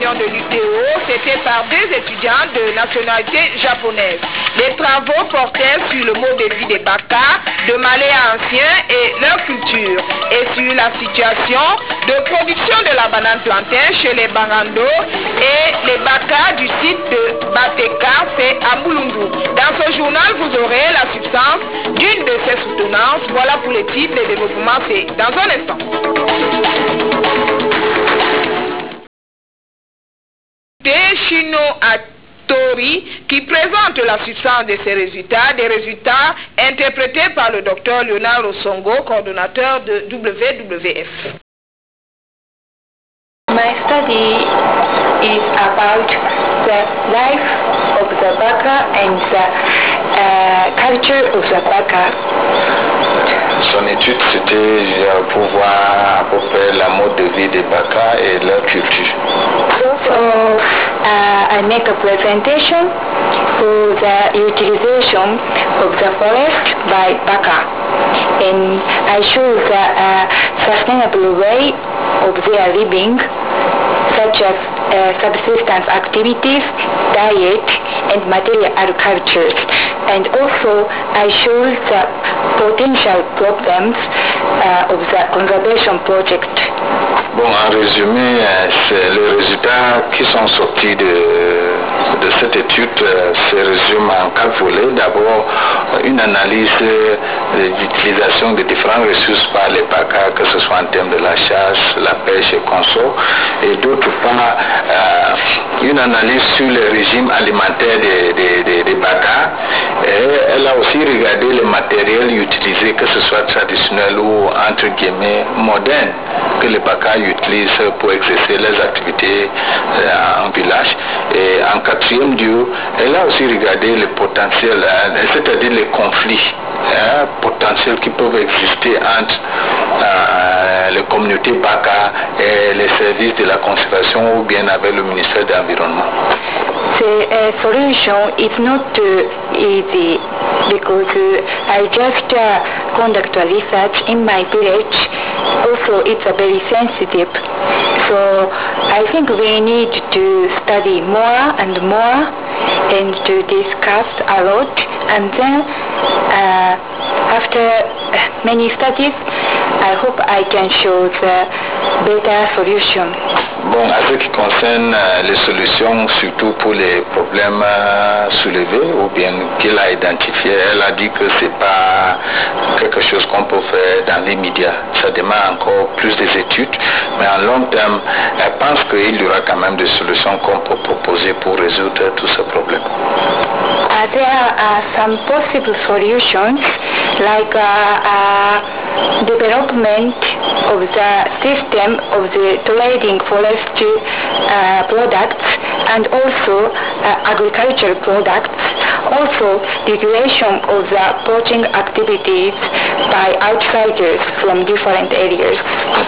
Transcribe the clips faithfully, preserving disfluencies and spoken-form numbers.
l'évaluation de l'U T O, c'était par deux étudiants de nationalité japonaise. Les travaux portaient sur le mode de vie des Baka, de Malais anciens et leur culture, et sur la situation de production de la banane plantain chez les Barando et les Baka du site de Bateka, c'est à Moulungu. Dans ce journal, vous aurez la substance d'une de ces soutenances. Voilà pour les titres de développement, c'est dans un instant. Chino Atori qui présente la substance de ces résultats, des résultats interprétés par le docteur Léonard Osongo, coordonnateur de W W F. My study is about the life of the Baka and the uh, culture of the Baka. Son étude, c'était pour voir à peu près la mode de vie des Baka et leur culture. So uh, I make a presentation for the utilization of the forest by Baka, and I show the uh, sustainable way of their living, such as uh, subsistence activities, diet, and material cultures. And also I show the potential problems uh, of the conservation project. Bon, en résumé, c'est les résultats qui sont sortis de, de cette étude se résument en quatre volets. D'abord, une analyse de l'utilisation des différentes ressources par les Baka, que ce soit en termes de la chasse, la pêche et consorts. Et d'autre part, euh, une analyse sur le régime alimentaire des, des, des, des Baka. Et elle a aussi regardé les matériels utilisés, que ce soit traditionnels ou entre guillemets modernes, que les Baka utilisent pour exercer les activités euh, en village. Et en quatrième lieu, elle a aussi regardé le potentiel, euh, c'est-à-dire les conflits hein, potentiels qui peuvent exister entre euh, les communautés Baka et les services de la conservation ou bien avec le ministère de l'Environnement. The uh, solution is not uh, easy because uh, I just uh, conduct a research in my village. Also, it's a very sensitive. So I think we need to study more and more and to discuss a lot. And then uh, after many studies, I hope I can show the better solution. Bon, à ce qui concerne euh, les solutions, surtout pour les problèmes euh, soulevés ou bien qu'elle a identifié, elle a dit que c'est pas quelque chose qu'on peut faire dans les médias. Ça demande encore plus des études, mais en long terme, elle pense qu'il y aura quand même des solutions qu'on peut proposer pour résoudre tous ces problèmes. Uh, there are some possible solutions like uh, uh, development of the system of the trading forest uh, products and also uh, agricultural products, also regulation of the poaching activities by outsiders from different areas.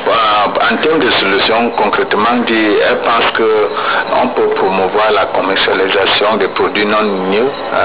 En termes de solutions, concrètement dit, elle pense qu'on peut promouvoir la commercialisation des produits non ligneux, euh,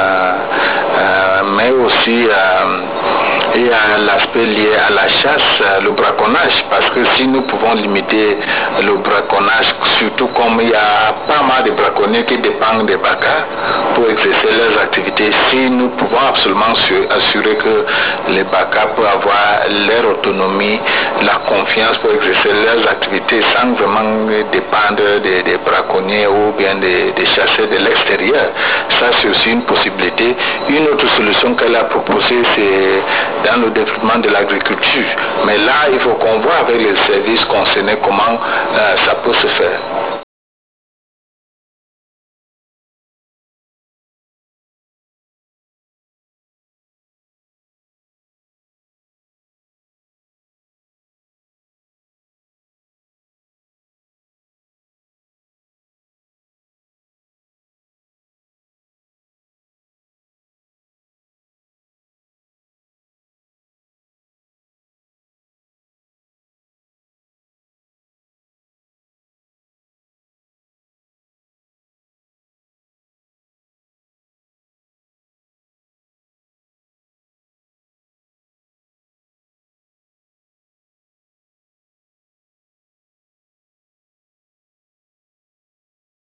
euh, mais aussi euh, il y a l'aspect lié à la chasse, le braconnage, parce que si nous pouvons limiter le braconnage, surtout comme il y a pas mal de braconniers qui dépendent des Baka pour exercer leurs activités, si nous pouvons absolument assurer que les Baka peuvent avoir leur autonomie, la confiance pour exercer leurs activités sans vraiment dépendre des, des braconniers ou bien des, des chasseurs de l'extérieur, ça c'est aussi une possibilité. Une autre solution qu'elle a proposée, c'est dans le développement de l'agriculture. Mais là, il faut qu'on voit avec les services concernés comment euh, ça peut se faire.